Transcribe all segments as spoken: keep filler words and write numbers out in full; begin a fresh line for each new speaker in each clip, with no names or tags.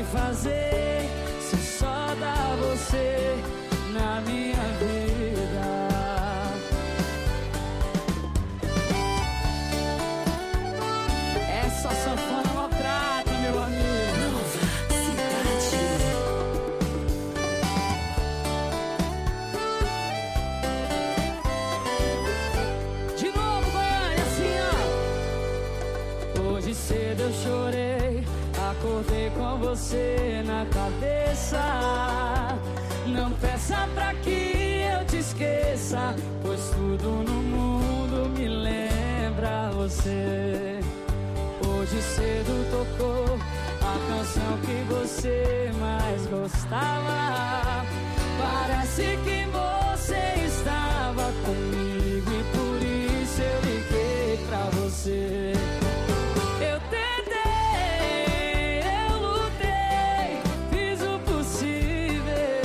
fazer se só dá você na minha vida? Essa sanfona maltrata, meu amigo.
Nova Cidade.
De novo, Goiânia, assim, ó. Hoje cedo eu chorei, acordei com você na cabeça. Não peça pra que eu te esqueça, pois tudo no mundo me lembra você. Hoje cedo tocou a canção que você mais gostava. Parece que você estava comigo e por isso eu liguei pra você. Eu tentei, eu lutei, fiz o possível,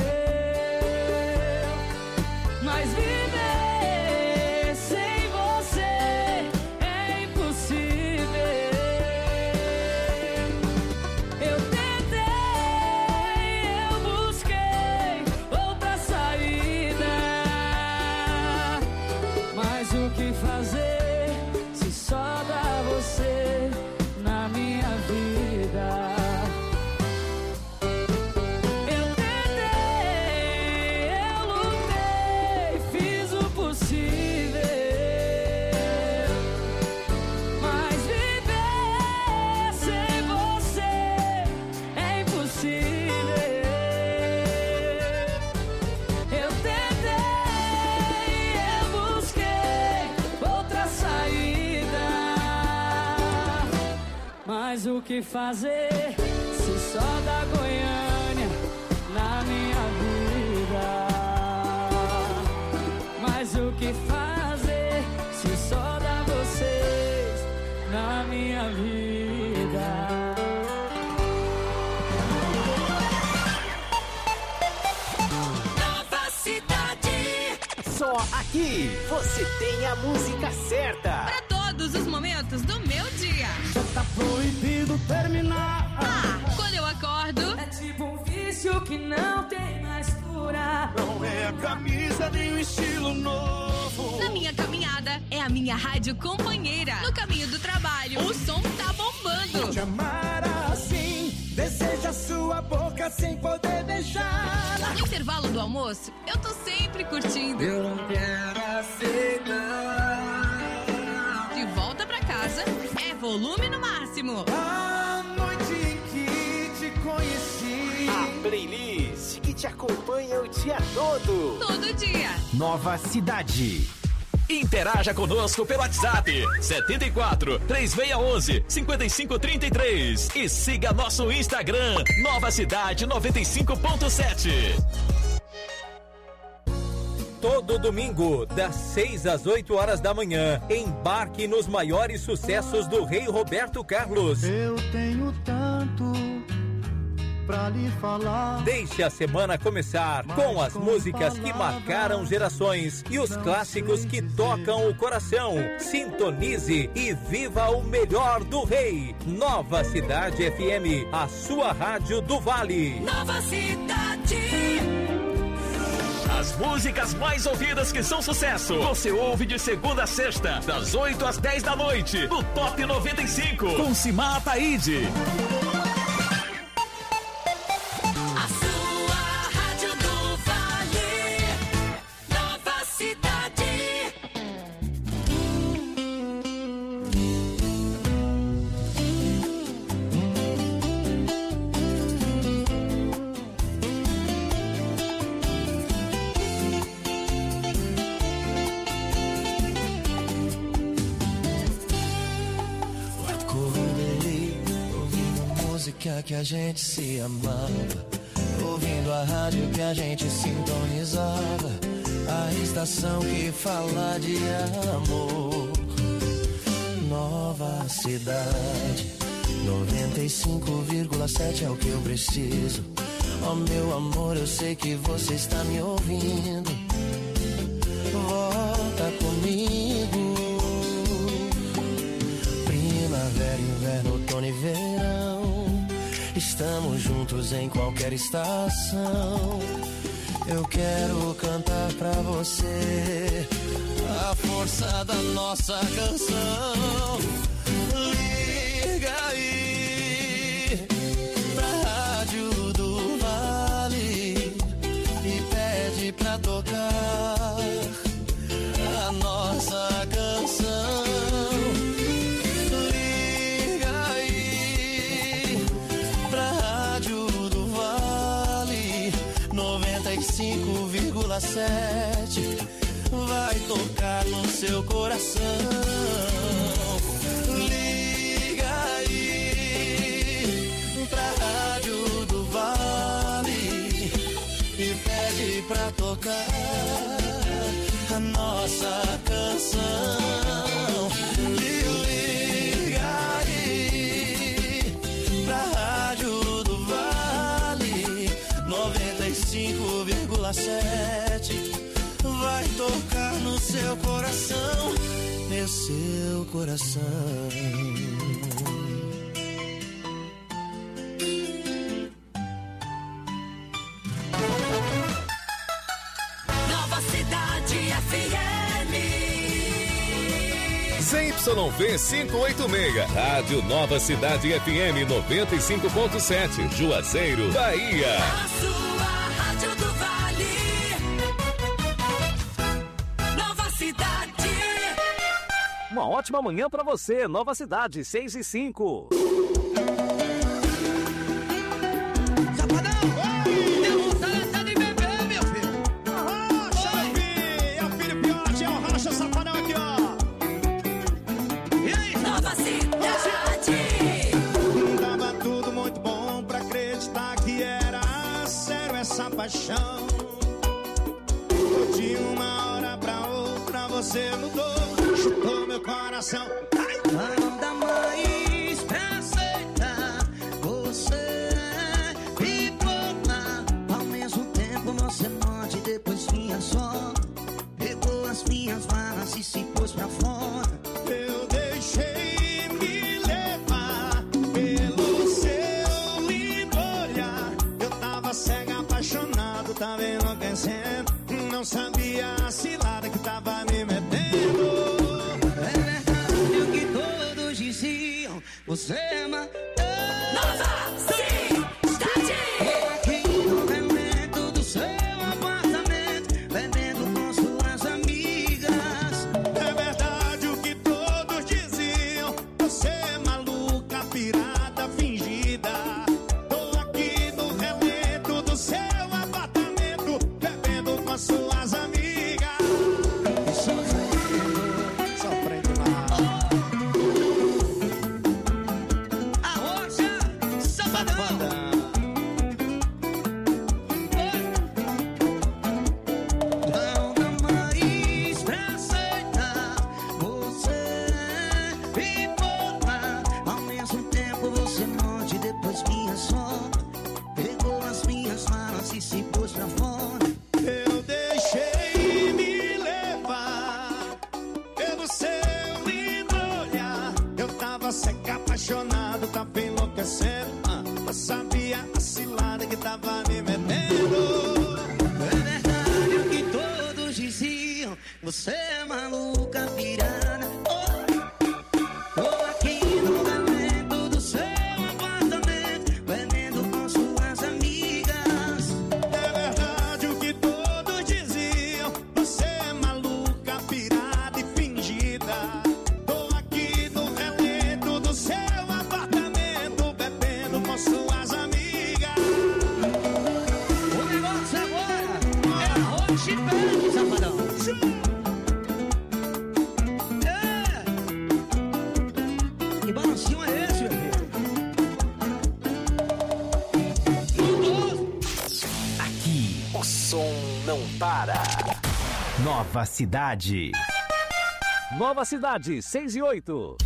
mas viver sem você é impossível. Eu tentei, eu busquei outra saída, mas o que fazer se só dá você na minha vida? Eu tentei, eu lutei, fiz o possível, mas viver sem você é impossível. Eu tentei, eu busquei outra saída, mas o que fazer se só dá Goiânia na minha vida? Mas o que fazer se só dá vocês na minha vida?
Nova Cidade.
Só aqui você tem a música certa.
Para todos os momentos do meu dia.
Já tá proibido terminar.
Ah, quando eu acordo,
É tipo um vício que não tem mais cura.
Não é a camisa nem o estilo novo.
na minha caminhada, é a minha rádio companheira. No caminho do trabalho, o som tá bombando.
Te amar assim, deseja sua boca sem poder beijar.
No intervalo do almoço, eu tô sempre curtindo.
Eu não quero aceitar.
De volta pra casa, é volume no máximo.
A noite em que te conheci.
A playlist que te acompanha o dia todo.
Todo dia.
Nova Cidade.
Interaja conosco pelo WhatsApp setenta e quatro, três seis um um, cinco cinco três três e siga nosso Instagram Nova Cidade noventa e cinco ponto sete.
Todo domingo, das seis às oito horas da manhã, embarque nos maiores sucessos do Rei Roberto Carlos.
Eu tenho tanto pra lhe falar.
Deixe a semana começar com as músicas que marcaram gerações e os clássicos que tocam o coração. Sintonize e viva o melhor do Rei. Nova Cidade F M, a sua rádio do Vale.
Nova Cidade.
As músicas mais ouvidas que são sucesso, você ouve de segunda a sexta, das oito às dez da noite, no Top noventa e cinco, com Simar Ataíde.
A sua rádio do Vale. Nova Cidade.
Acordei ouvindo música que a gente se amava, ouvindo a rádio que a gente sintonizava, a estação que fala de amor. Nova Cidade noventa e cinco vírgula sete é o que eu preciso. Oh meu amor, eu sei que você está me ouvindo. Volta comigo. Primavera, inverno, outono e verão, Estamos juntos em qualquer estação. Eu quero cantar pra você a força da nossa canção. Liga aí pra Rádio do Vale e pede pra tocar a nossa canção. Liga aí pra Rádio do Vale noventa e cinco vírgula sete, vai tocar no seu coração. Liga aí pra Rádio do Vale e pede pra tocar a nossa canção. Liga aí pra Rádio do Vale noventa e cinco vírgula sete, vai tocar no seu coração, meu seu coração.
Nova Cidade F M.
Z Y V quinhentos e oitenta e seis, Rádio Nova Cidade F M noventa e cinco ponto sete, Juazeiro, Bahia.
A sua Rádio do Vale. Nova Cidade.
Uma ótima manhã pra você, Nova Cidade, seis e cinco.
Paixão. De uma hora pra outra você mudou, chutou meu coração.
Não dá mais pra aceitar, você pipoca. Ao mesmo tempo você morte, depois vinha só. Pegou as minhas malas e se pôs pra fora.
Eu deixei me levar pelo seu lindo olhar. Eu tava cega, apaixonado, tava enlouquecendo. Não sabia a cilada que tava me metendo.
É verdade o que todos diziam, você é uma
Nova Cidade.
Aqui no relento do seu apartamento, bebendo com suas amigas.
É verdade o que todos diziam, você é maluca, pirada, fingida. Tô aqui no relento do seu apartamento, bebendo com suas amigas. Sofrendo lá.
A rocha, safadão. Não dá mais pra aceitar, você pipoca. Ao mesmo tempo você morte, depois minha só. Pegou as minhas malas e se pôs pra fora.
Eu deixei me levar pelo seu lindo olhar. Eu tava seca, apaixonado, tava enlouquecendo. Ah, eu sabia a cilada que tava me metendo.
É verdade o que todos diziam, você é maluca, pirada. Oh, tô aqui no relento do seu apartamento, bebendo com suas amigas.
É verdade o que todos diziam, você é maluca, pirada e fingida. Tô aqui no relento do seu apartamento, bebendo com suas amigas.
O negócio agora é a rocha e pede, safadão. É. Que balancinho é esse, meu filho? Mudou.
Aqui o som não para. Nova Cidade.
Nova Cidade, seis e oito.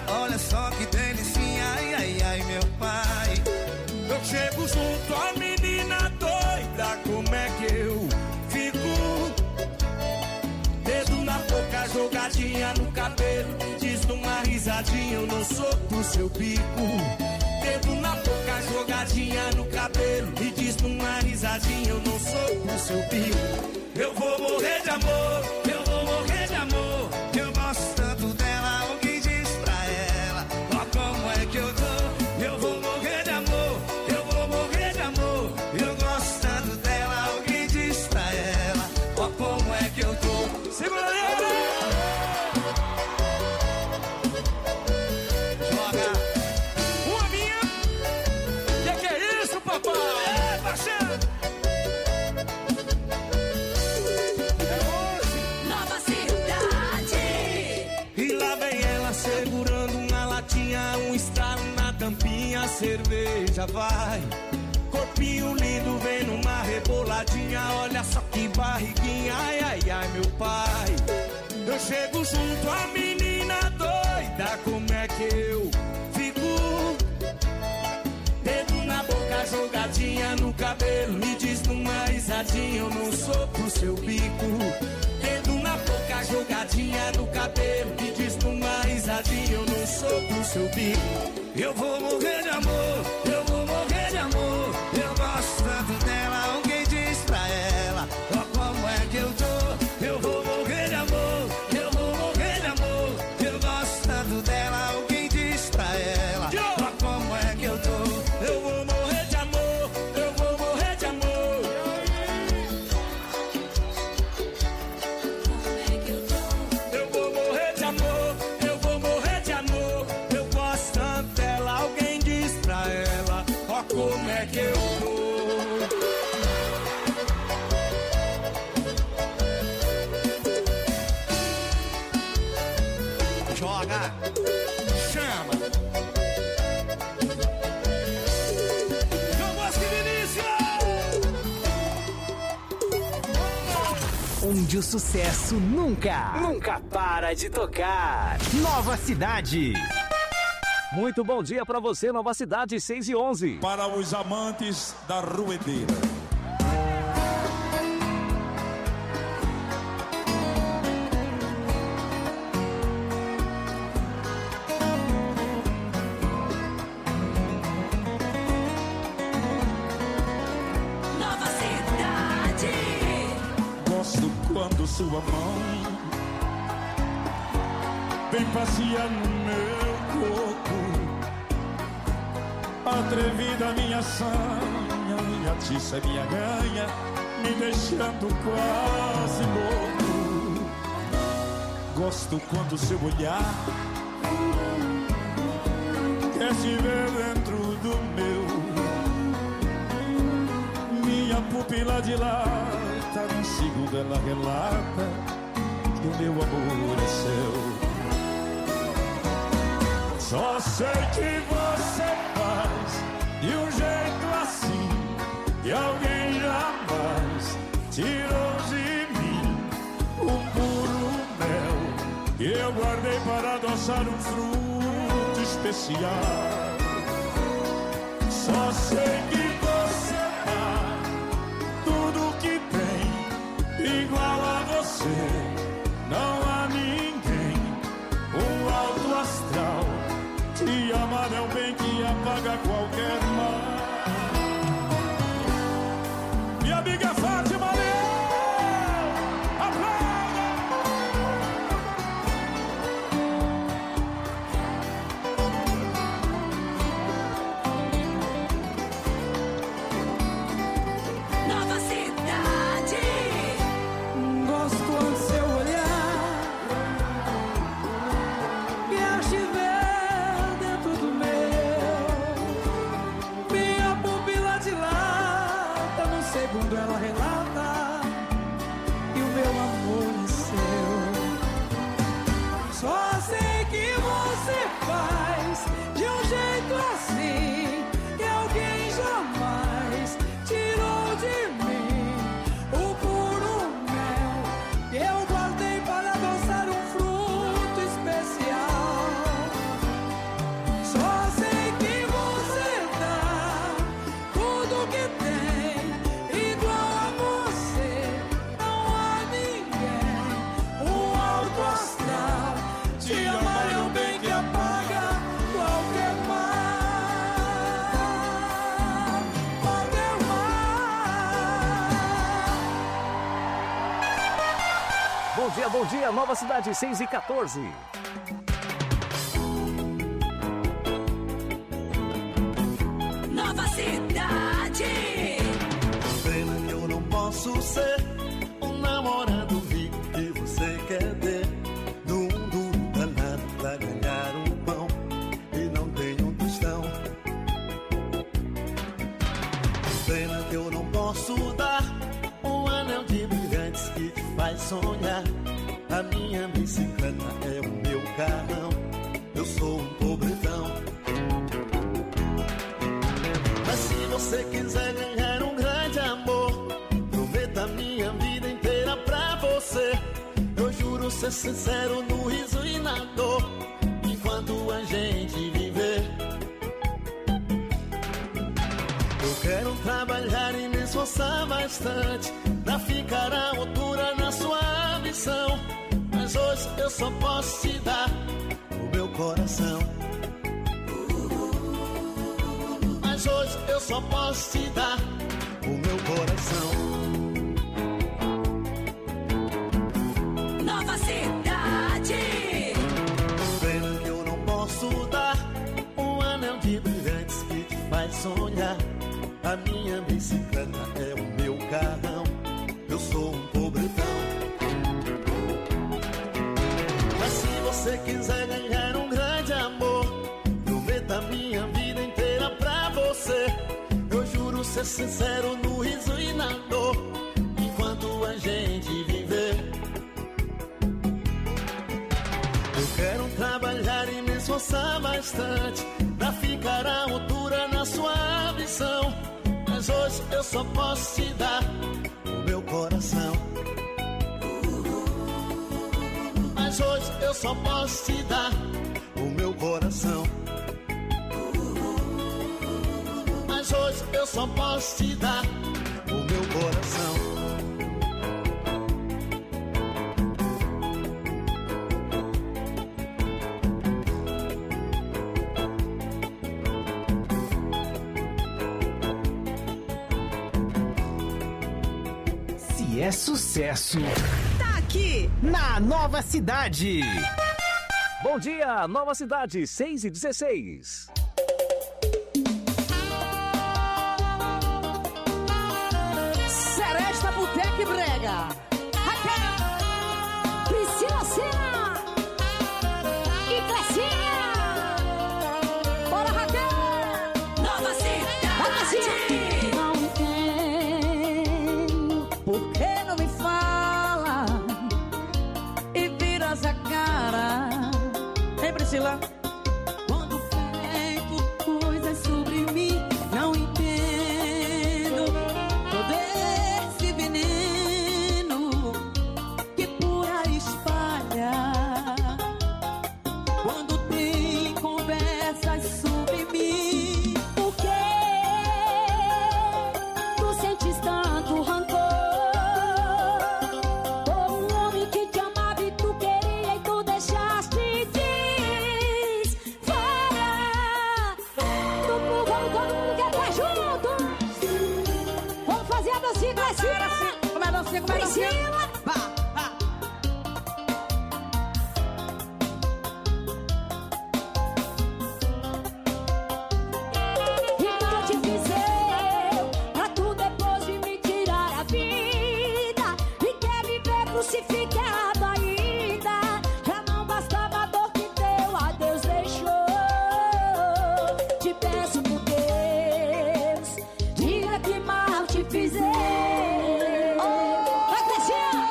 olha só que delicinha, ai, ai, ai, meu pai.
Eu chego junto à menina doida, como é que eu fico? Dedo na boca, jogadinha no cabelo, diz numa risadinha, eu não sou pro seu bico. Dedo na boca, jogadinha no cabelo, e diz numa risadinha, eu não sou pro seu bico. Eu vou morrer de amor, eu vou morrer de amor.
Eu gosto tanto dela, alguém diz pra ela, ó como é que eu tô.
Eu vou morrer de amor, eu vou morrer de amor.
Eu gosto tanto dela, alguém diz pra ela, ó como é que eu tô.
Segura aí!
Joga!
Uma minha! Que que é isso, papai? É, parceiro!
Nova Cidade.
E lá vem ela segurando uma latinha, um estralo na tampinha, cerveja vai. Corpinho lindo, vem numa reboladinha, olha só que barriguinha, ai, ai, ai, meu pai. Eu chego junto à menina doida, como é que eu fico? Dedo na boca, jogadinha no cabelo, me diz numa risadinha, eu não sou pro seu bico. Dedo na boca, jogadinha no cabelo, me diz numa risadinha, eu não sou pro seu bico.
Eu vou morrer de amor, eu vou morrer de amor. Eu gosto tanto dela, alguém diz pra ela, ó como é que eu tô.
Eu vou morrer de amor, eu vou morrer de amor.
Eu gosto tanto dela, alguém diz pra ela, ó como é que eu tô.
Eu vou morrer de amor, eu vou morrer de amor.
Como é que eu tô?
Eu vou morrer de amor, eu vou morrer de amor. Eu gosto tanto dela, alguém diz pra ela, ó como é que eu tô.
Joga!
Chama! João Bosco e Vinícius!
Onde o sucesso nunca, nunca para de tocar. Nova Cidade.
Muito bom dia pra você, Nova Cidade, seis e onze.
Para os amantes da ruedeira.
Nova Cidade.
Gosto quando sua mão vem passear no meu corpo. Atrevida minha sanha, minha atiça é minha ganha, me deixando quase louco. Gosto quando seu olhar quer se ver dentro do meu. Minha pupila dilata, num segundo ela relata que o meu amor é seu. Só sei que você faz de um jeito assim que alguém jamais tirou de mim um puro mel que eu guardei para adoçar um fruto especial. Só sei que você dá tudo que tem igual a você. Não há ninguém, um alto astral. Te amar é um bem que apaga qualquer mal. Minha amiga Fátima Leão, aplauda!
Nova Cidade.
Gosto do seu olhar, quer te ver dentro do meu. Minha pupila dilata, num segundo ela relata
dia, Nova Cidade, seis e quatorze.
Nova Cidade.
Pena que eu não posso ser um namorado rico que você quer ter. Num duro danado pra ganhar um pão e não tenho um tostão. Pena que eu não posso dar um anel de brilhantes que te faz sonhar. A minha bicicleta é o meu carrão. Eu sou um pobretão. Mas se você quiser ganhar um grande amor, prometa minha vida inteira pra você. Eu juro ser sincero no riso e na dor, enquanto a gente viver. Eu quero trabalhar e me esforçar bastante pra ficar à altura na sua ambição. Mas hoje eu só posso te dar o meu coração. Mas hoje eu só posso te dar o meu coração.
Nova Cidade.
Pena que eu não posso dar um anel de brilhantes que te faz sonhar. A minha bicicleta é o meu carrão. Eu sou um pobretão. Mas se você quiser ganhar um grande amor, prometa minha vida inteira pra você. Eu juro ser sincero no riso e na dor, enquanto a gente viver. Eu quero trabalhar e me esforçar bastante pra ficar à altura na sua ambição. Mas hoje eu só posso te dar o meu coração. Mas hoje eu só posso te dar o meu coração. Mas hoje eu só posso te dar o meu coração.
Se é sucesso,
Tá aqui
na Nova Cidade.
Bom dia, Nova Cidade, seis e dezesseis.
Seresta Boteca e Brega. Raquel, Priscila Sena e Clecinha. Bora, Raquel.
Nova Cidade.
Não entendo por que não me fala e viras a cara. Hein, Priscila? Quando feito coisas sobre mim, não entendo todo esse veneno que por aí espalha. Quando tem conversas sobre mim, por que tu sentes tanto rancor? Por um homem que te amava e tu queria e tu deixaste desfora. Tu por vamos todo mundo quer estar junto. Vamos fazer a dancinha, Clecinha. Como é a dancinha, como é a dancinha? Priscila. Vá, vá. E mal te fiz eu, pra tu depois de me tirar a vida e quer me ver crucificado ainda. Já não bastava a dor que teu adeus deixou. Te peço por Deus, diga que mal te fiz eu. Vai, Clecinha!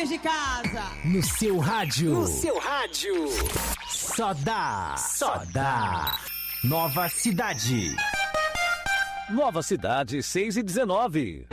deveres de casa.
No seu rádio.
No
seu rádio. Só dá. Só dá. Nova Cidade.
Nova Cidade, seis e dezenove.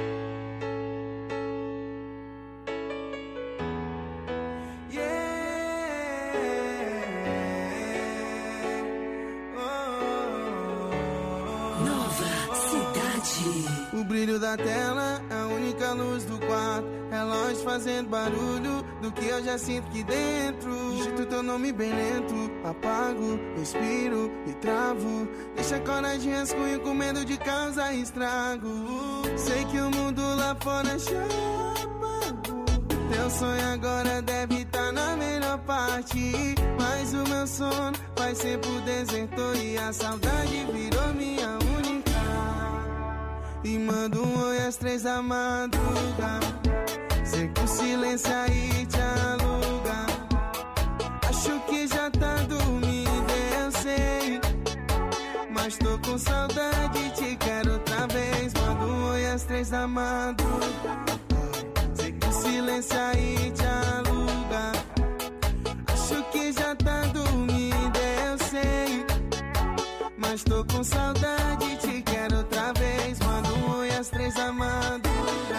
O brilho da tela é a única luz do quarto. Relógio fazendo barulho do que eu já sinto aqui dentro. Digito teu nome bem lento. Apago, respiro e travo. Deixa a coragem rascunho com medo de causar estrago. Sei que o mundo lá fora chama. Teu sonho agora deve estar na melhor parte. Mas o meu sono faz tempo desertou. E a saudade virou minha única. E mando um oi às três da madruga. Sei que o silêncio aí te aluga. Acho que já tá dormindo, eu sei. Mas tô com saudade, te quero outra vez. Mando um oi às três da madruga. Sei que o silêncio aí te aluga. Acho que já tá dormindo, eu sei. Mas tô com saudade, te quero outra vez. Mando um oi às três da madrugada.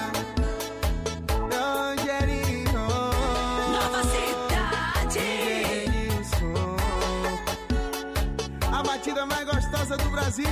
Rogerinho.
Nova Cidade.
A batida mais gostosa do Brasil.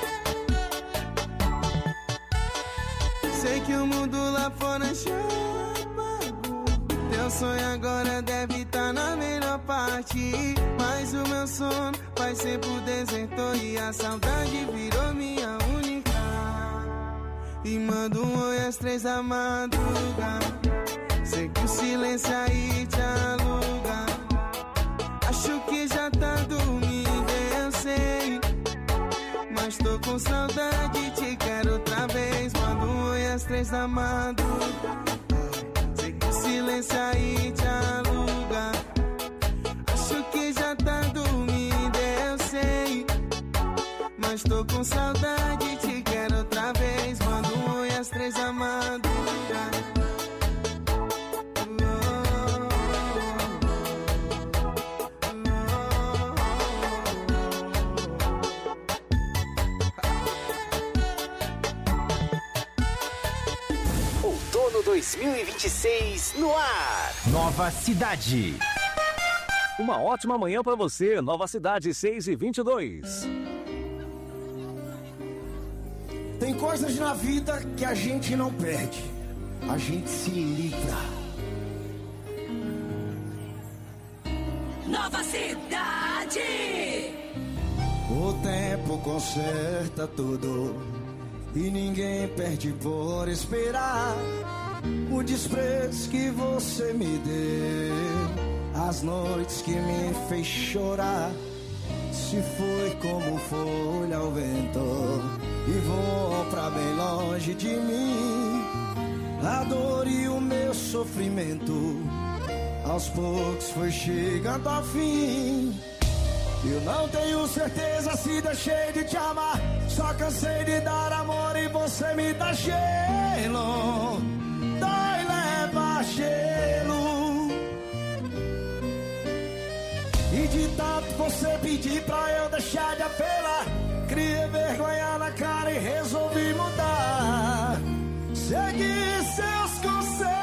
Sei que o mundo lá fora chama. Teu sonho agora deve estar na melhor parte. Mas o meu sono faz tempo desertou. E a saudade virou minha única. E mando um oi às três da madruga. Sei que o silêncio aí te aluga. Acho que já tá dormindo, eu sei. Mas tô com saudade, te quero outra vez. Mando um oi às três da madruga. Sei que o silêncio aí te aluga. Acho que já tá dormindo, eu sei. Mas tô com saudade, te quero outra vez. Mando um oi às três da madrugada.
Outono dois mil e vinte e seis no ar. Nova Cidade.
Uma ótima manhã pra você, Nova Cidade, seis e vinte e dois.
Tem coisas na vida que a gente não perde, a gente se livra.
Nova Cidade.
O tempo conserta tudo e ninguém perde por esperar. O desprezo que você me deu, as noites que me fez chorar, se foi como folha ao vento e voou pra bem longe de mim. A dor e o meu sofrimento aos poucos foi chegando ao fim. Eu não tenho certeza se deixei de te amar, só cansei de dar amor e você me dá gelo. Dói, leva gelo. E de tanto você pedir pra eu deixar de apelar, criei vergonha na cara e resolvi mudar. Segui seus conselhos.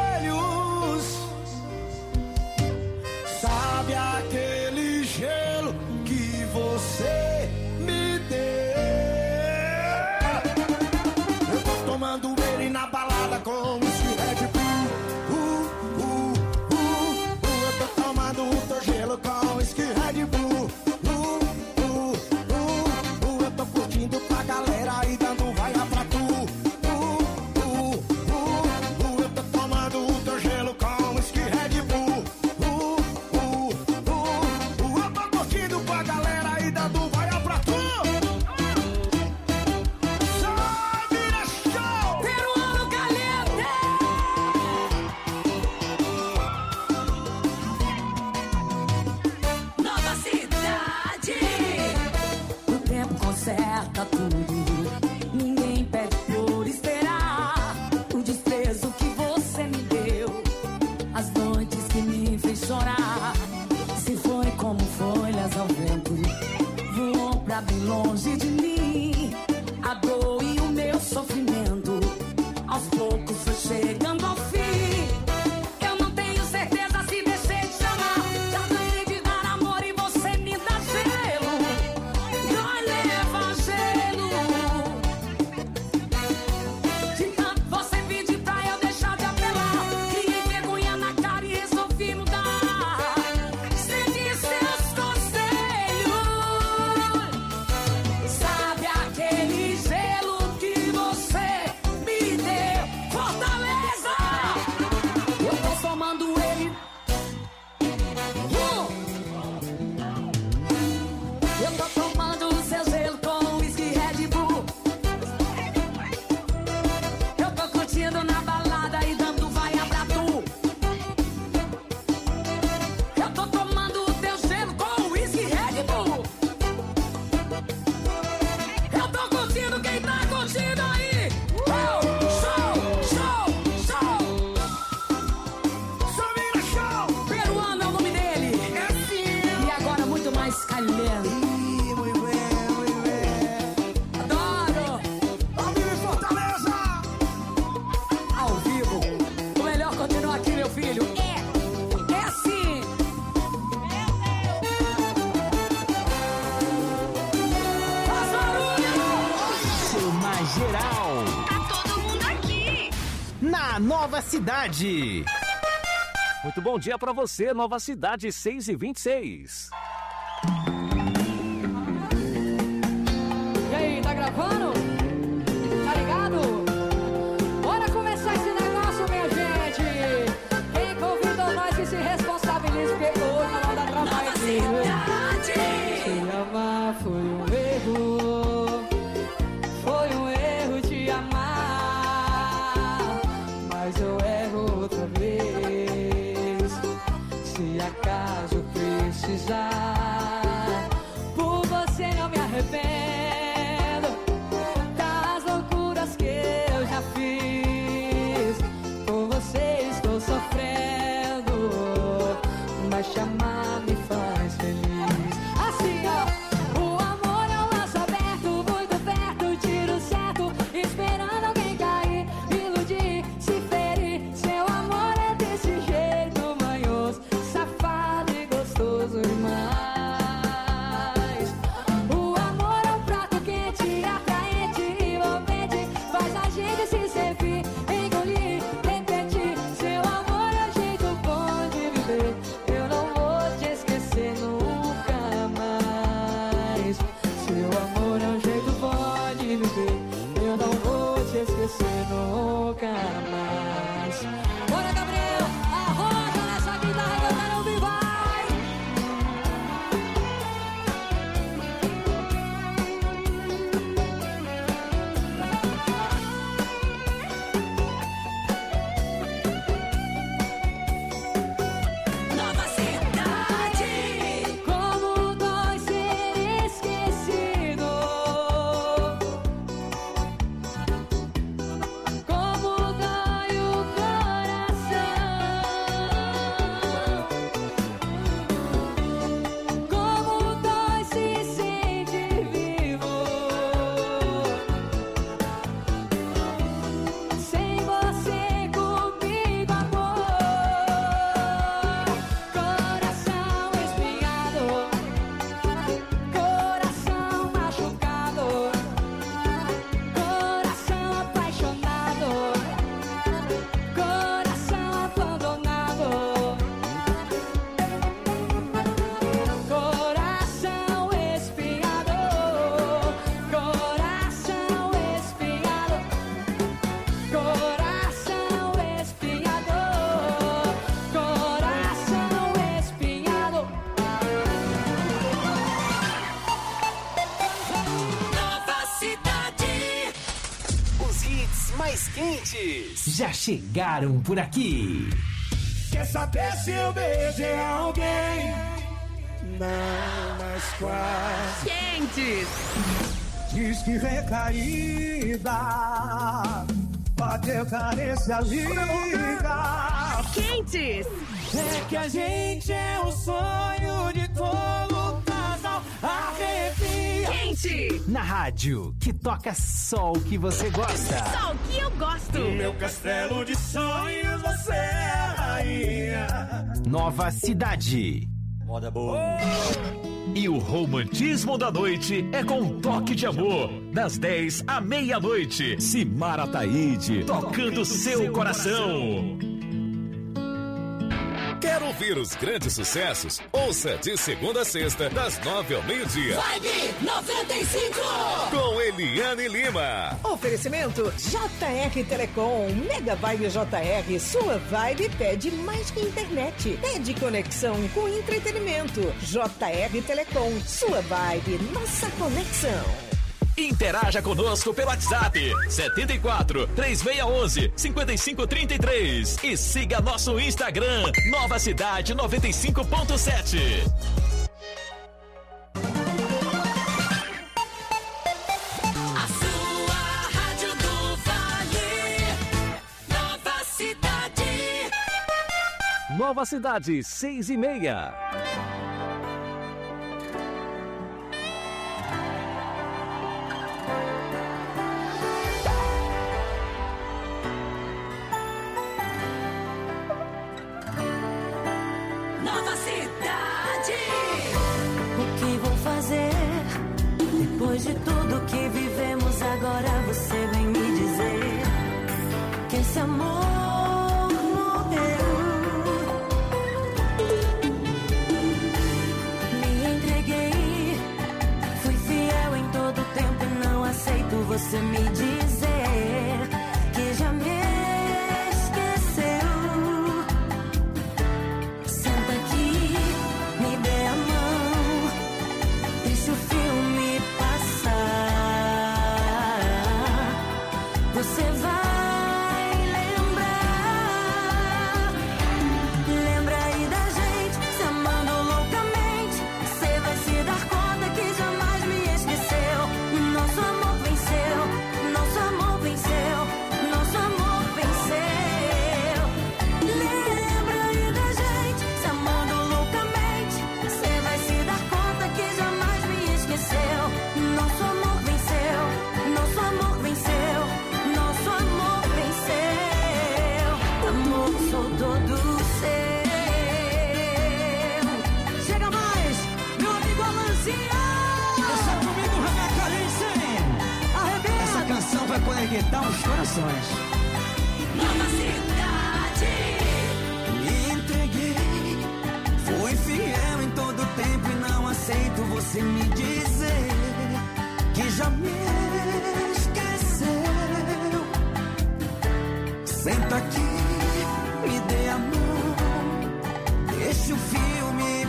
Sabe aquele gelo que você me deu? Eu tô tomando ele na balada com esse Red Bull. Uh, uh, uh, uh. Eu tô tomando o teu gelo com esse Red Bull. Curtindo com a galera e dando vaia pra tu. Uh, uh, uh, uh, eu tô tomando o teu gelo com whisky Red Bull. Uh, uh, uh, uh, eu tô curtindo com a galera e dando vaia pra tu. Só vira show!
Peruano,
aos poucos foi chegando ao fim. Eu não tenho certeza se deixei de chamar. Já ganhei de dar amor e você me dá gelo. Dói leva gelo. De tanto você pedir pra eu deixar de apelar, criei vergonha na cara e resolvi mudar. Segui seus conselhos. Sabe aquele gelo que você me deu? Fortaleza! Eu tô somando ele. Uh! Eu tô tomando o seu gelo com whisky Red Bull. Eu tô curtindo na balada e dando vaia pra tu. Eu tô tomando o teu gelo com whisky Red Bull. Eu tô curtindo, quem tá curtindo aí? Oh, show, show, show. Samira Show. Peruano é o nome dele. E agora muito mais caliente. Adoro. Ao vivo em Fortaleza. Ao vivo. O melhor continua aqui, meu filho. É, é assim. Faz barulho.
Turma geral.
Tá todo mundo aqui.
Na Nova Cidade.
Muito bom dia pra você, Nova Cidade, seis e vinte e seis.
E aí, tá gravando? Tá ligado? Bora começar esse negócio, minha gente. Quem convidou nós que se responsabilize, porque hoje não dá trabalho aqui. Te amar foi um erro. Foi um erro te amar. Mas eu erro outra vez. Se acaso precisar, por você eu me arrependo das loucuras que eu já fiz. Por você estou sofrendo, mas te amar me faz feliz. Assim, ó, o amor é um laço aberto, muito perto, tiro certo, esperando alguém cair, iludir, se ferir. Seu amor é desse jeito manhoso, safado e gostoso demais. O amor é um prato quente, atraente, envolvente, faz a gente se servir, engolir, repetir. Seu amor é o jeito bom de viver. Eu não vou te esquecer nunca mais. Seu amor é um jeito bom de viver. Eu não vou te esquecer nunca mais. Bora, Gabriel, arroja nessa guitarra, meu caramba, e vai!
Nova Cidade.
Como dói ser esquecido. Como dói o coração. Como dói se sentir vivo. Sem você comigo, amor. Coração espinhado, coração machucado, coração apaixonado, coração abandonado, coração espinhado, coração espinhado, coração espinhado, coração espinhado.
Nova Cidade.
Os hits mais quentes já chegaram por aqui.
Quer saber se eu beijei alguém? Não, mas quase.
Quentes.
Diz que recaída, bateu carência liga.
Quentes.
É que a gente é o sonho de todo casal. Arrepia.
Quente.
Na rádio, que toca só o que você gosta.
Só o que eu gosto.
meu castelo de sonhos, você é a rainha.
Nova Cidade.
Moda boa. E o romantismo da noite é com um toque de amor. Das dez à meia-noite. Simara Taíde, tocando seu coração.
Quer ouvir os grandes sucessos? Ouça de segunda a sexta, das nove ao meio-dia.
Vibe noventa e cinco.
Com Eliane Lima.
Oferecimento J R Telecom. Mega Vibe J R. Sua vibe pede mais que internet. Pede conexão com entretenimento. J R Telecom. Sua vibe, nossa conexão.
Interaja conosco pelo WhatsApp setenta e quatro, três seis um um, cinco cinco três três e siga nosso Instagram Nova Cidade noventa e cinco ponto sete.
A sua rádio do Vale, Nova Cidade.
Nova Cidade, seis e meia.
Depois de tudo que vivemos, agora você vem me dizer que esse amor morreu. Me entreguei, fui fiel em todo o tempo e não aceito você me dizer que já me esqueceu. Senta aqui, me dê a mão, deixa o filme passar. Você vai lembrar. Lembra aí da gente se amando loucamente. Você vai se dar conta que jamais me esqueceu. Nosso amor venceu, nosso amor venceu, nosso amor venceu. Lembra aí da gente se amando loucamente. Você vai se dar conta que jamais me esqueceu. Nosso amor venceu, nosso amor venceu, nosso amor venceu. Amor, sou todo seu. Chega mais, meu amigo Alanzinho.
Deixa comigo, Rebeca Lindsay.
Arrebenta.
Essa canção vai conectar os corações.
Nova Cidade.
Me entreguei, fui fiel em todo tempo e não aceito você me dizer que já me esqueceu. Senta aqui, me dê a mão, deixa o filme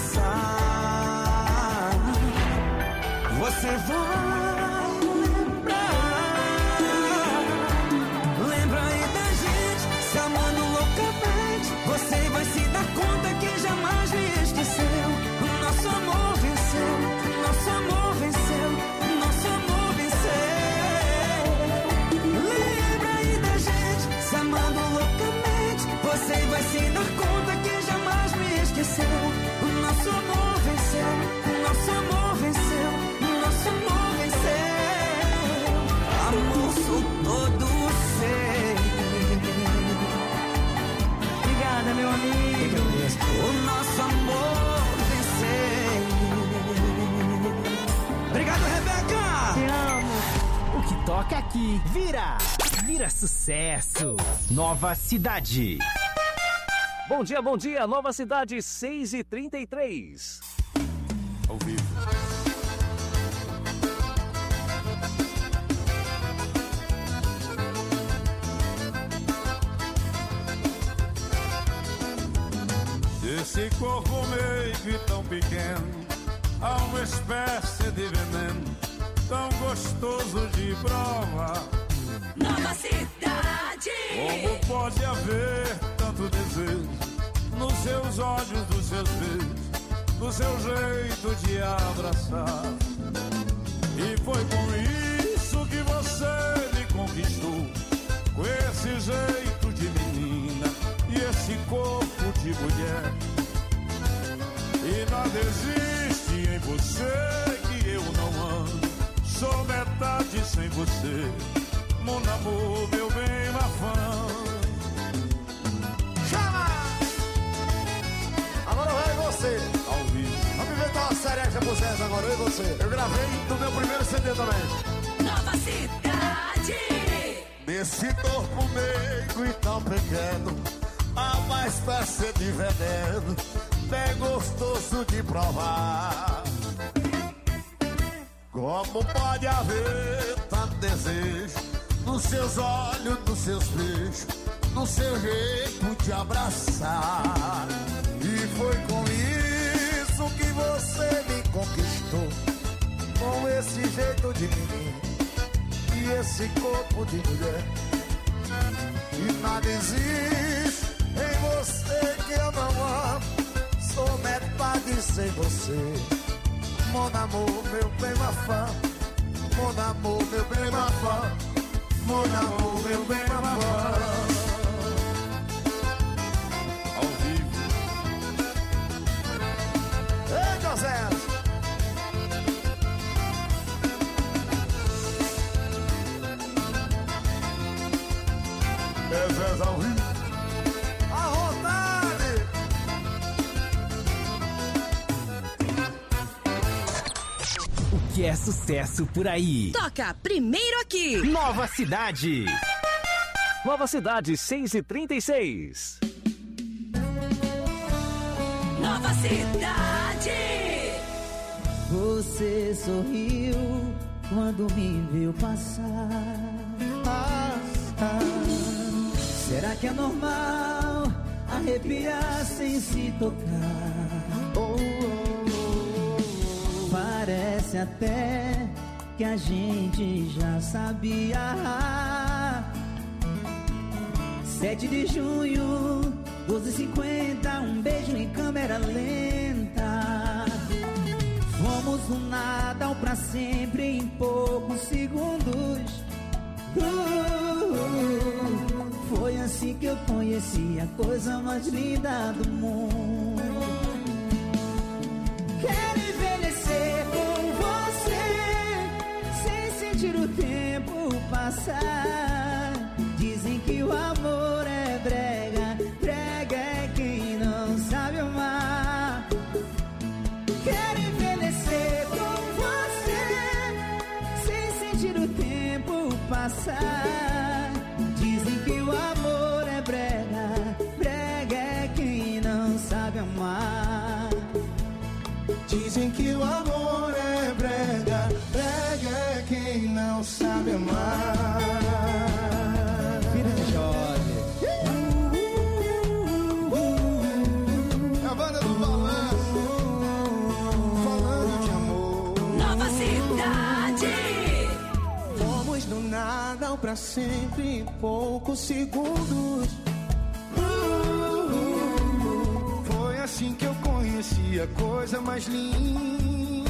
passar. Você vai lembrar. Lembra aí da gente se amando loucamente. Você vai se dar conta que jamais me esqueceu. Nosso amor venceu, nosso amor venceu, nosso amor venceu. Lembra aí da gente se amando loucamente. Você vai se dar conta que jamais me esqueceu. Nosso amor venceu, nosso amor venceu, nosso amor venceu. Amor, sou todo seu.
Obrigada, meu amigo.
O nosso amor venceu. Obrigado, Rebeca.
Te amo.
O que toca aqui vira, vira sucesso. Nova Cidade.
Bom dia, bom dia, Nova Cidade, seis e trinta e três.
Ao vivo. Esse corpo meio e tão pequeno, há uma espécie de veneno tão gostoso de provar.
Nova Cidade.
Como pode haver tanto desejo nos seus olhos, dos seus beijos, no seu jeito de abraçar? E foi com isso que você me conquistou, com esse jeito de menina e esse corpo de mulher. E nada existe em você que eu não amo, sou metade sem você. Mon amour, meu bem, ma
gravei no meu primeiro C D também.
Nova Cidade.
Nesse corpo meigo e tão pequeno, há uma espécie de veneno bem gostoso de provar. Como pode haver tanto desejo nos seus olhos, nos seus beijos, no seu jeito de abraçar? E foi com isso que você me conquistou, com esse jeito de menino e esse corpo de mulher. E nada existe em você que eu não amo, sou metade sem você. Mon amour, meu bem mafá, mon amour, meu bem mafá, mon amour, meu bem mafá. Ao vivo. Ei, José! É Zé ao vivo. A vontade!
O que é sucesso por aí?
Toca primeiro aqui.
Nova Cidade.
Nova Cidade, seis e trinta e seis.
Nova Cidade.
Você sorriu quando me viu passar. Passar. Será que é normal arrepiar sem se tocar? Oh, oh, oh. Parece até que a gente já sabia. Sete de junho, doze e cinquenta, um beijo em câmera lenta. Fomos do nada ao pra sempre em poucos segundos. Uh, uh, foi assim que eu conheci a coisa mais linda do mundo. Quero envelhecer com você, sem sentir o tempo passar. Dizem que o amor é brega, brega é quem não sabe amar. Quero envelhecer com você, sem sentir o tempo passar. Dizem que o amor é brega, brega é quem não sabe amar. Dizem que o amor é brega, brega é quem não sabe amar. Filha de Jorge.
É a banda do balanço, falando de amor.
Nova Cidade.
Fomos do nada ao pra sempre em poucos segundos. Uh, uh, uh.
Foi assim que eu conheci a coisa mais linda.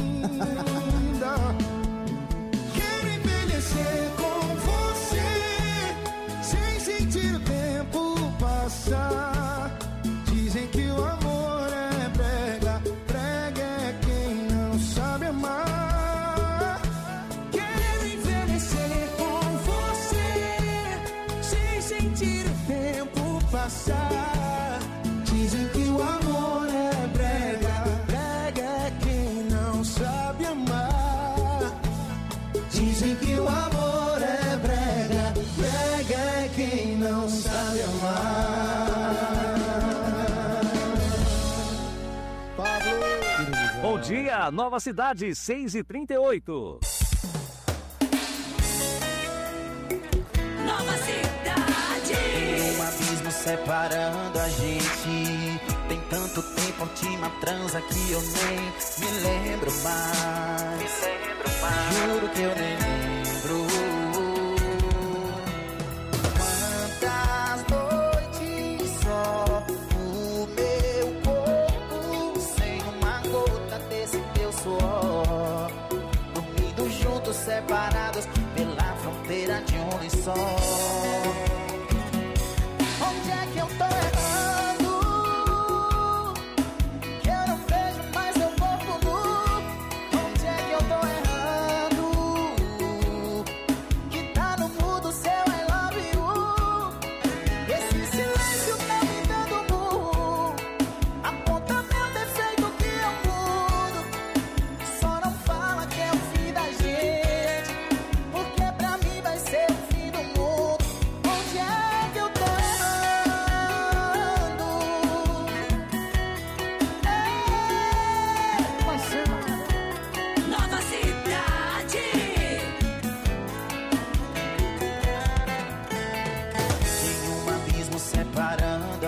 Quero envelhecer com você, sem sentir o tempo passar. Dizem que o amor é brega, brega é quem não sabe amar. Quero envelhecer com você, sem sentir o tempo passar. Dizem que o amor é brega, brega é quem não sabe amar. Dizem que o amor é brega, brega é quem não sabe amar.
Bom dia, Nova Cidade, seis e trinta e oito.
Nova Cidade.
Um abismo separando a gente. Tem tanto tempo, última transa que eu nem me lembro mais. Me lembro mais. Juro que eu nem lembro. Quantas noites só o meu corpo sem uma gota desse teu suor. Dormindo juntos, separados pela fronteira de um lençol. Onde é que eu tô errando? Que eu não vejo mais seu corpo nu. Onde é que eu tô errando?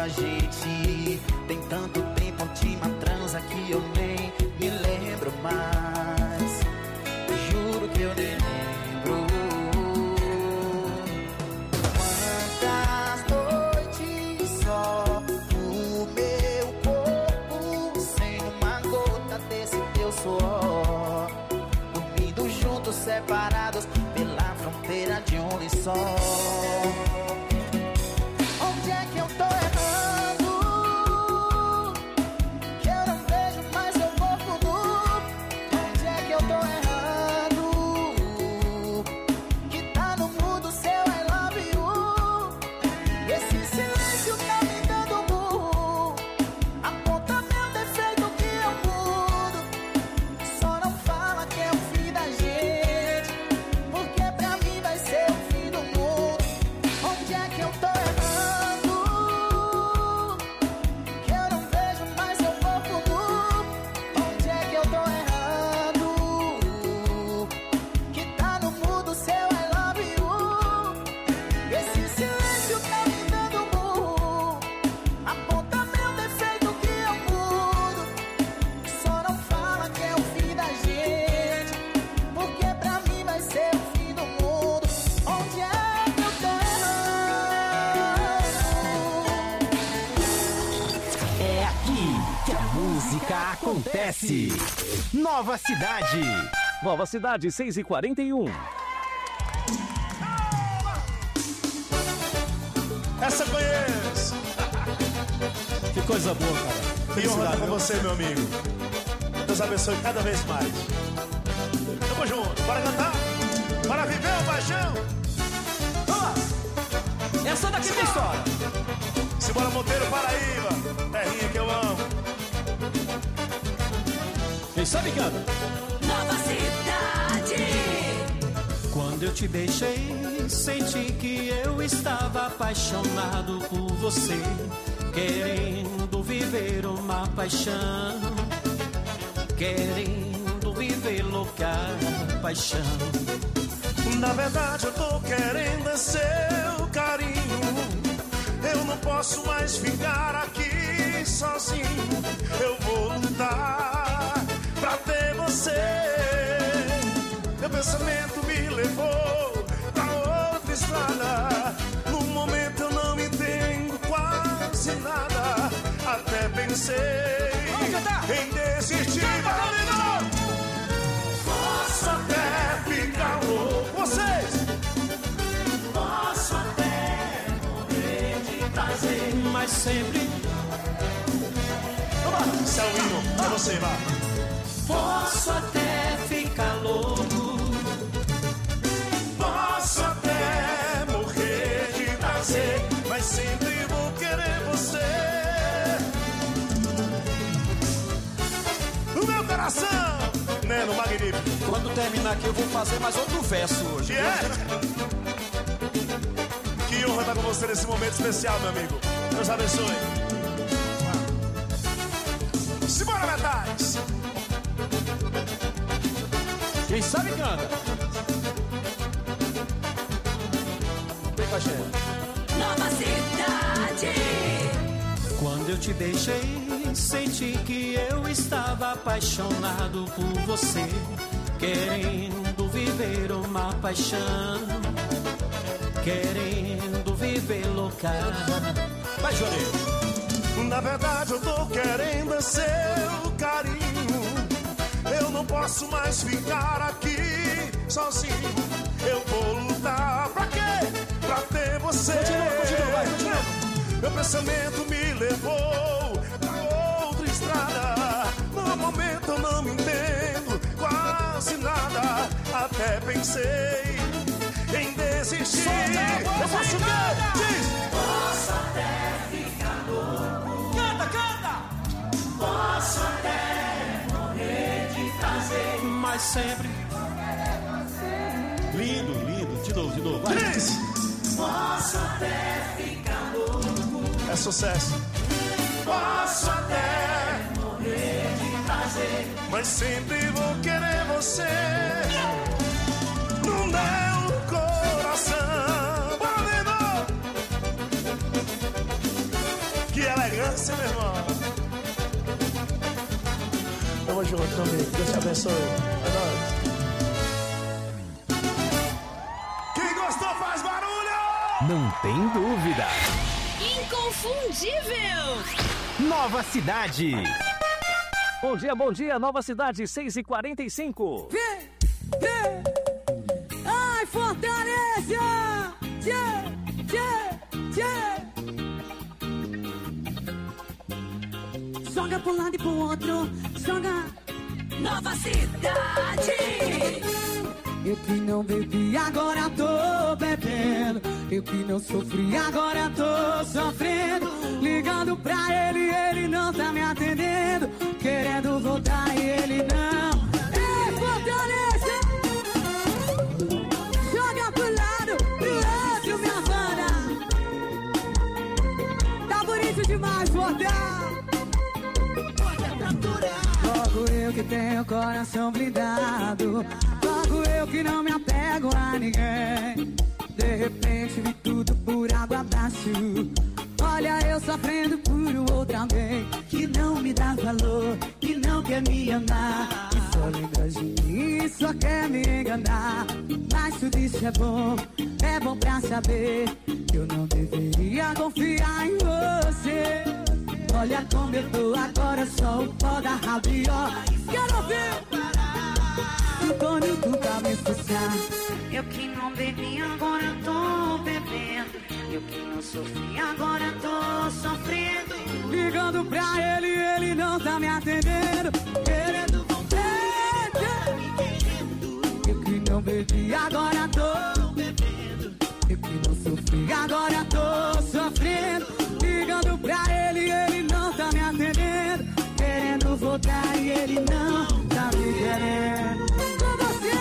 gente. Tem tanto tempo, última transa que eu nem me lembro mais. Juro que eu nem lembro. Quantas noites só o meu corpo sem uma gota desse teu suor, dormindo juntos, separados pela fronteira de um lençol. Onde é que eu tô errando? Que eu não vejo mais seu corpo nu. Onde é que eu tô errando? Que tá no mudo seu I love you. Esse silêncio tá me dando burro. Aponta meu defeito que eu mudo. Só não fala que é o fim da gente, porque pra mim vai ser o fim do mundo. Onde é que eu tô errando? Que eu não vejo mais seu corpo nu. Onde é que eu tô errando? Que tá no mudo seu I love you. Esse silêncio tá me dando burro. Aponta meu defeito que eu mudo. Só não fala que é o fim da gente, porque pra mim vai ser o fim do mundo. Onde é que eu tô errando?
É aqui que a música acontece. Nova Cidade.
Nova Cidade, seis e quarenta e um.
Essa eu conheço.
Que coisa boa, cara.
Que honra estar com
viu?
você, meu amigo. Deus abençoe cada vez mais. Tamo junto. Bora cantar? Bora viver o paixão? Vamos!
Essa daqui tem história.
Simbora, Monteiro, Paraíba. Terrinha que eu amo.
Quem sabe canta.
Nova Cidade.
Quando eu te deixei, senti que eu estava apaixonado por você, querendo viver uma paixão, querendo viver louca paixão.
Na verdade eu tô querendo é seu carinho. Eu não posso mais ficar aqui sozinho. Eu vou lutar pra ter você. Meu pensamento me levou pra outra estrada. No momento eu não entendo quase nada. Até pensei em desistir. Posso até ficar louco. Vocês!
Posso até morrer de prazer, mas sempre.
Vamos! Esse é o hino, é você, vá.
Posso até ficar louco.
Posso até morrer de prazer, mas sempre vou querer você. O meu coração, Neno Magnífico.
Quando terminar aqui eu vou fazer mais outro verso hoje.
Que é? Que honra estar com você nesse momento especial, meu amigo. Deus abençoe. Simbora, Metais!
Quem sabe canta. Vem com a gente.
Nova Cidade.
Quando eu te deixei, senti que eu estava apaixonado por você, querendo viver uma paixão, querendo viver louca.
Vai, Juninho.
Na verdade eu tô querendo é seu carinho. Eu não posso mais ficar aqui sozinho. Eu vou lutar pra quê? Pra ter você.
Continua, continua, vai, continua.
Meu pensamento me levou pra outra estrada. No momento eu não me entendo quase nada. Até pensei em desistir. Eu faço o quê? Diz!
Posso até ficar louco.
Canta, canta!
Posso até morrer de prazer, mas sempre.
Lindo, lindo. De novo, de novo. Vai.
Diz!
Posso até ficar louco.
É sucesso.
Posso até morrer de prazer,
mas sempre vou querer você. No meu coração. Valendo! Que
elegância, meu irmão.
Tamo junto, meu amigo. Deus te abençoe. É nóis.
Quem gostou faz barulho!
Não tem dúvida.
Inconfundível.
Nova Cidade.
Bom dia, bom dia, Nova Cidade, seis e quarenta e cinco.
Vem, vem. Ai, Fortaleza! Tchê, tchê, tchê. Joga pro lado e pro outro, joga.
Nova Cidade.
Eu que não bebi, agora tô bebendo. Eu que não sofri, agora tô sofrendo. Ligando pra ele, ele não tá me atendendo. Querendo voltar e ele não. Ei, Fortaleza! Joga pro lado, pro outro, minha banda. Tá bonito demais, Fortaleza. Logo eu que tenho o coração blindado. Logo eu que não me apego a ninguém. De repente vi tudo por água abaixo. Olha eu sofrendo por um outro alguém que não me dá valor, que não quer me amar, que só lembra de mim, só quer me enganar. Mas tudo isso é bom, é bom pra saber que eu não deveria confiar em você. Olha como eu tô agora, só o pó da rabiola. Quero ver quando tu tá me expulsar. Eu que não bebi, agora tô bebendo. Eu que não sofri, agora tô sofrendo. Ligando pra ele, ele não tá me atendendo. Querendo voltar, eu que não bebi, agora tô bebendo. Eu que não sofri, agora tô sofrendo. Ligando pra ele, ele não tá me atendendo. Querendo voltar e ele não tá me querendo. Com você,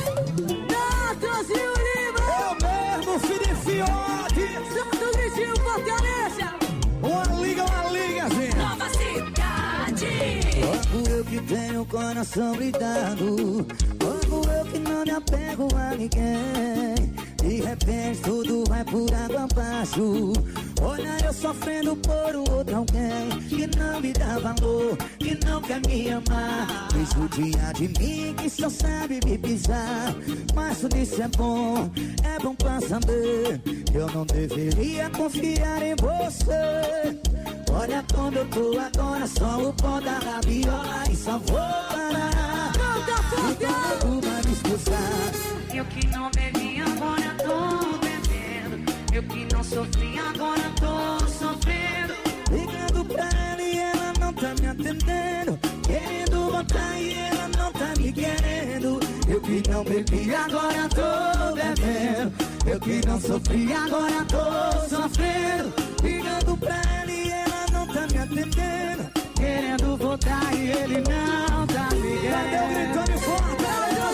Natos e Lima.
Eu mesmo, Felipe Fiote.
Santo Gritinho, Fortaleza.
Uma liga, uma liga, gente.
Nova Cidade.
Logo eu que tenho o coração gritado. Logo eu que não me apego a ninguém. De repente tudo vai por água abaixo. Olha eu sofrendo por um outro alguém que não me dá valor, que não quer me amar. Fez o dia de mim que só sabe me pisar. Mas tudo isso é bom, é bom pra saber que eu não deveria confiar em você. Olha como eu tô agora, só o pó da rabiola e só vou parar. Então tu vai me expulsar.
Eu que não bebi, agora tô bebendo. Eu que não sofri, agora tô sofrendo.
Ligando pra ela e ela não tá me atendendo. Querendo voltar e ela não tá me querendo. Eu que não bebi, agora tô bebendo. Eu que não sofri, agora tô sofrendo. Ligando pra ela e ela não tá me atendendo.
Querendo voltar e ele não tá me querendo.
Cadê o gritando forte?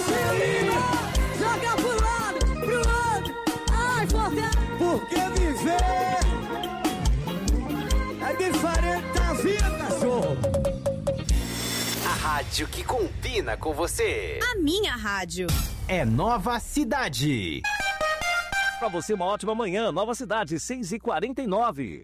Joga pro lado, pro outro. Ai, Fortaleza.
Porque viver é diferente da vida, cachorro.
A rádio que combina com você.
A minha rádio.
É Nova Cidade.
Pra você, uma ótima manhã, Nova Cidade, seis e quarenta e nove.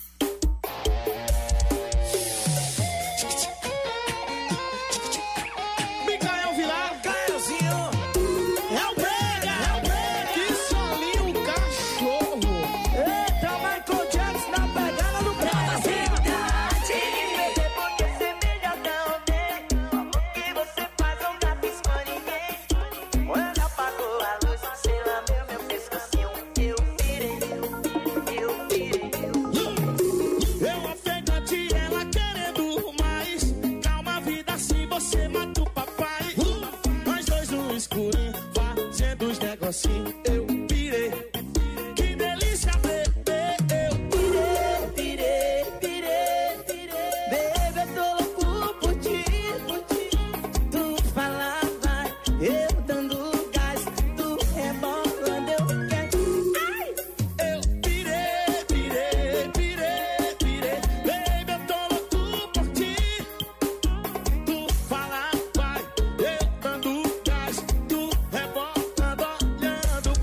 Micael Vilar, Caelzinho. É o Brega, é o Brega. Que solinho um cachorro. Eita, Michael Jackson na pegada do Brega.
Nova Cidade.
Porque você melhor também. Como que você faz, não dá pisco a ninguém. Quando apagou a luz, você lambeu meu pescocinho. Eu pirei, eu pirei.
Eu ofegante, ela querendo mais. Calma, vida, se você mata o papai. Nós dois no escurinho, fazendo os negocinhos. Eu pirei. Que delícia, bebê. Eu
Pirei, pirei, pirei, pirei. Baby, eu tô louco por ti, por ti. Tu falava, eu dando gás. Tu rebolando, eu quero. Ai!
Eu pirei, pirei, pirei, pirei. Baby, eu tô louco por ti. Tu fala, vai, eu dando gás. Tu rebolando, olhando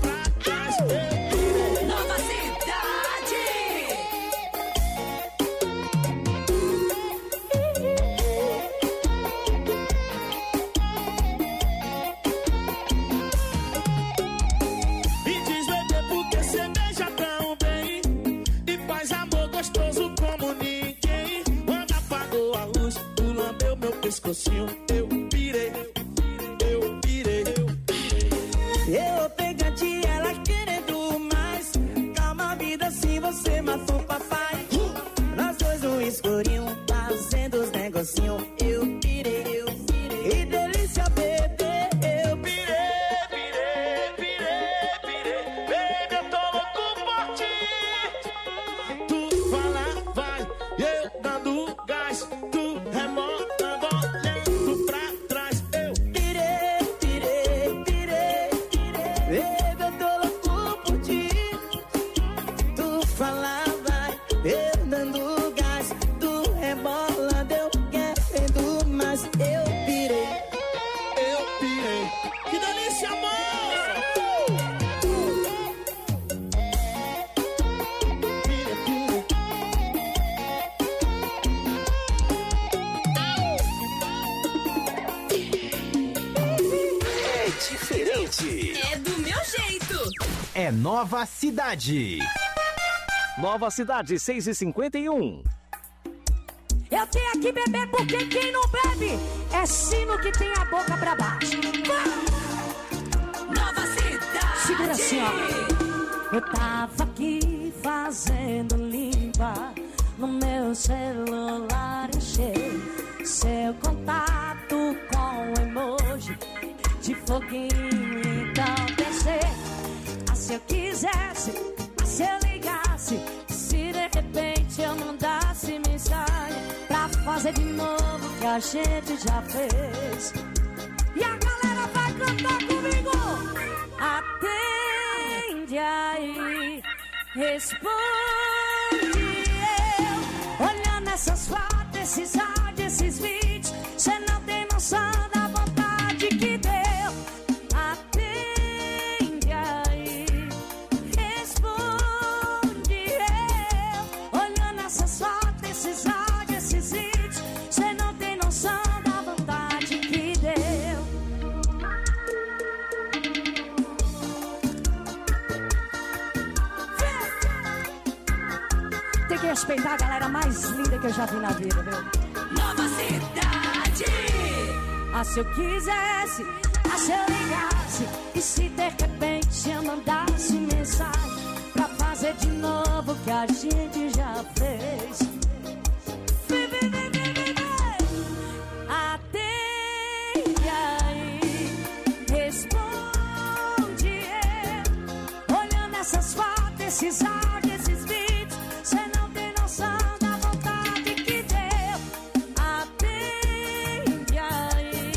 pescocinho. Eu pirei, eu pirei, eu pirei.
Eu pegadinha, ela querendo mais. Calma, vida, se você matou o papai. Nós dois no escurinho, fazendo os negocinhos. Eu pirei, eu pirei. E delícia, bebê. Eu pirei, pirei, pirei, pirei. Baby, eu tô louco por ti.
Tu fala, vai, eu dando gás. Tu remontando, olhando pra trás. Eu
pirei, pirei, pirei, pirei. Baby, eu tô louco por ti. Tu fala, vai, eu dando gás. Tu rebolando, eu querendo mais. Eu pirei,
eu pirei. Que delícia, amor!
É diferente.
É do meu jeito.
É Nova Cidade.
Nova Cidade, seis e cinquenta e um.
Eu tenho aqui beber porque quem não bebe é sino que tem a boca pra baixo.
Nova Cidade.
Segura assim, ó. Eu tava aqui fazendo limpa no meu celular, enchei seu contato com emoji de foguinho. Então pensei, ah, se eu quisesse, ah, se eu ligasse, se de repente eu mandasse mensagem pra fazer de novo o que a gente já fez. E a galera vai cantar comigo. Atende aí, responde eu. Olhando essas fotos, esses áudios, esses vídeos, cê não tem noção da vontade que deu. Atende aí, responde eu. Olhando essas fotos, esses áudios, esses vídeos, cê não tem noção da vontade que deu. Tem que respeitar a galera mais linda que eu já vi na vida, viu?
Nova Cidade.
Ah, se eu quisesse, ah, se eu ligasse, e se de repente eu mandasse mensagem pra fazer de novo o que a gente já fez. Vem, vem, vem, vem, vem, vem. Atende aí, responde eu. Olhando essas fotos, esses áudios, esses vídeos, cê não tem noção da vontade que deu. Atende aí,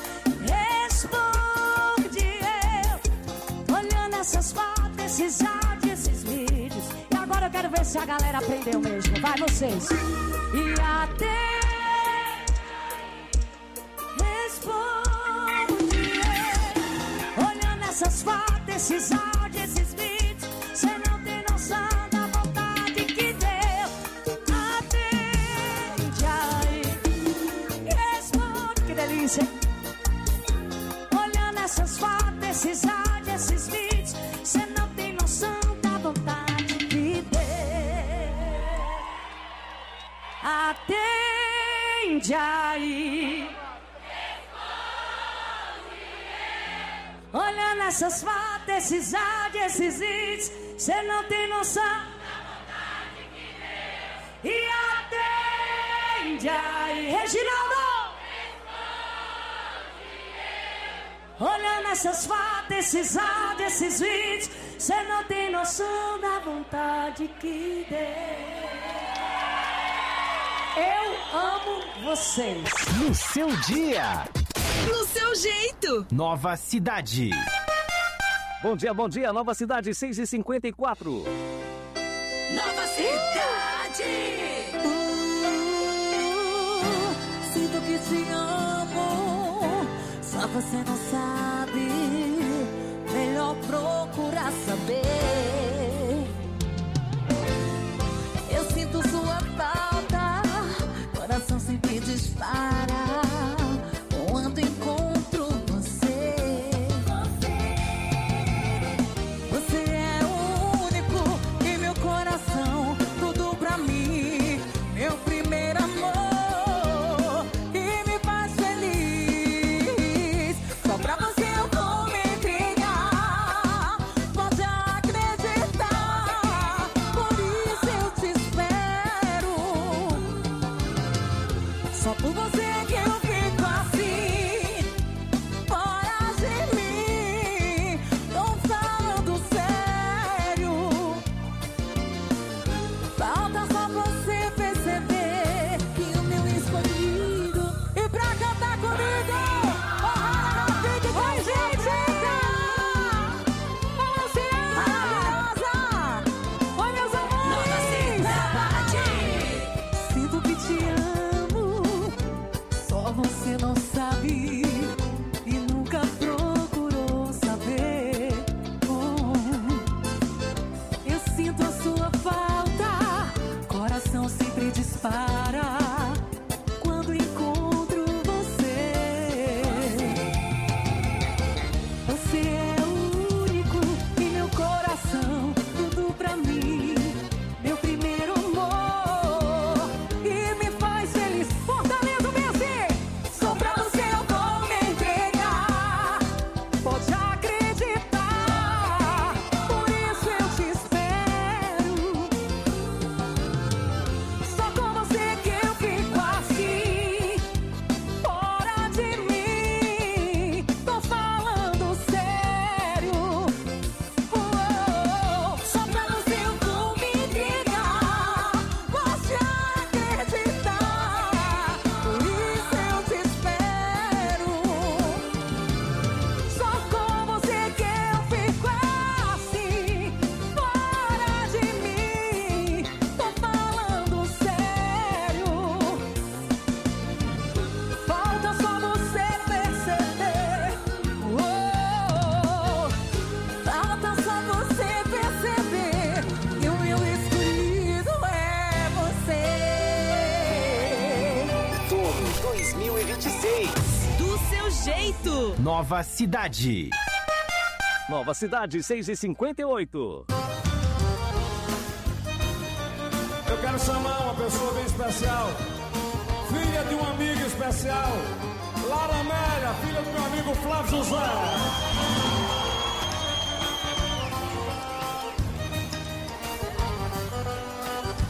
responde eu. Olhando essas fotos, esses áudios, esses vídeos. E agora eu quero ver se a galera aprendeu mesmo. Vai vocês. E até responde eu. Olhando essas fotos, esses áudios, esses vídeos, cê não tem noção da vontade que deu. Atende aí, responde. Que delícia. Olhando essas fotos, esses áudios, esses vídeos, cê não tem noção da vontade que deu. Atende aí. Olhando essas fotos, esses áudios, esses vídeos, cê não tem noção da vontade que deu. E atende aí, Reginaldo. Olhando essas fotos, esses áudios, esses vídeos, cê não tem noção da vontade que deu. Eu amo vocês.
No seu dia.
No seu jeito.
Nova Cidade.
Bom dia, bom dia. Nova Cidade, seis e cinquenta e quatro.
Nova Cidade.
Uh, sinto que te amo, só você não sabe. Melhor procurar saber. Eu sinto sua falta, coração sempre dispara quando encontro você. Você é o único em meu coração, tudo pra mim, meu primeiro amor, que me faz feliz.
jeito.
Nova Cidade.
Nova Cidade, seis e cinquenta e oito.
Eu quero chamar uma pessoa bem especial, filha de um amigo especial, Lara Amélia, filha do meu amigo Flávio José.